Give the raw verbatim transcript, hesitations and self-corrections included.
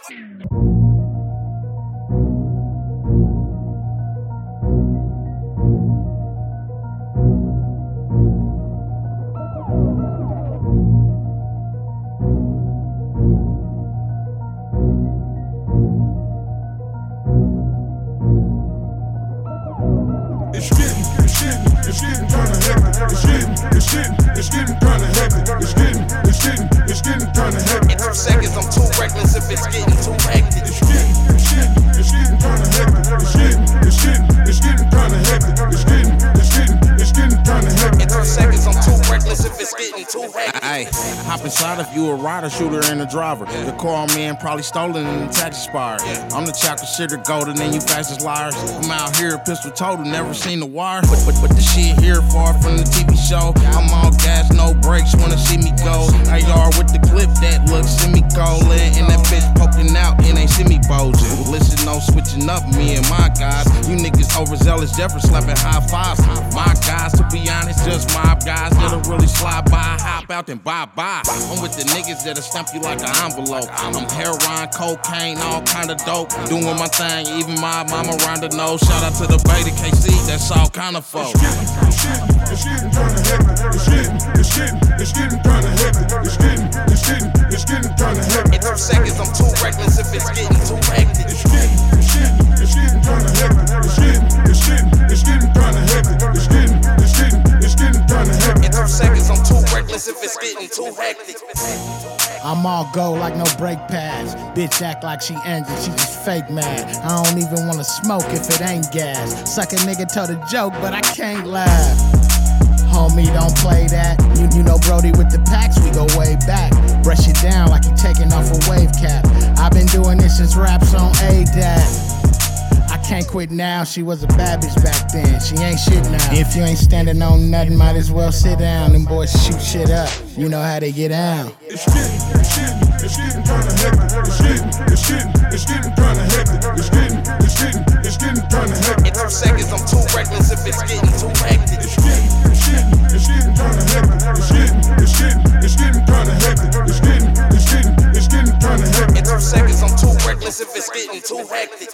It's getting, it's getting, it's getting kinda hectic. It's getting, it's getting, it's getting kinda hectic. It's getting, it's getting, it's getting kinda hectic. In two seconds, I'm too reckless if it's getting too hectic. It's getting, it's getting, it's getting kinda hectic. It's getting, it's getting, it's getting kinda hectic. It's getting, it's getting, it's getting kinda hectic. In two seconds, I'm too reckless if it's getting too hectic. Ay, hop inside if you a rider, shooter, and a driver. The car man probably stolen in the taxi spire. I'm the chocolate shitter golden and you fast as liars. I'm out here pistol total, never seen the wire. But but but this shit here far from the T V show. I'm all gas, no brakes, wanna see me go. A R with the clip that looks semi-colon. And that bitch poking out and ain't see me bulging. Listen, no switching up, me and my guys. You niggas overzealous, Jeffrey slapping high fives. My guys, to be honest, just mob guys that'll really slide by, hop out and bye bye. I'm with the niggas that'll stamp you like an envelope. I'm heroin, cocaine, all kind of dope. Doing my thing, even my mama around the nose. Shout out to the Beta K C, that's all kind of folk. It's getting, it's getting kinda hectic. It's getting, it's getting, it's getting kinda hectic. It's getting, it's getting, it's getting kinda hectic. In two seconds, I'm too reckless if it's getting too hectic. It's getting, it's getting, it's getting kinda hectic. It's getting, it's getting, it's getting kinda hectic. It's getting, it's getting, it's getting kinda hectic. In two seconds, I'm too reckless if it's getting too hectic. I'm all go like no brake pads. Bitch act like she angry, she just fake mad. I don't even wanna smoke if it ain't gas. Suck a nigga told a joke, but I can't laugh. Homie, don't play that. You, you know Brody with the packs, we go way back. Brush it down like you taking off a wave cap. I've been doing this since raps on A D A C. I can't quit now, she was a bad bitch back then. She ain't shit now. If you ain't standing on nothing, might as well sit down. Them boys shoot shit up, you know how they get down. It's getting, it's getting, it's getting kinda hectic. It's getting, it's getting, it's getting kinda hectic. It's getting, it's getting, it's getting kinda hectic. In two seconds, I'm too reckless if it's getting too hectic. It's getting, it's getting, it's getting kinda hectic. It's getting, it's getting, it's getting kinda hectic. It's getting, it's getting, it's getting kinda hectic. In two seconds, I'm too reckless if it's getting too hectic.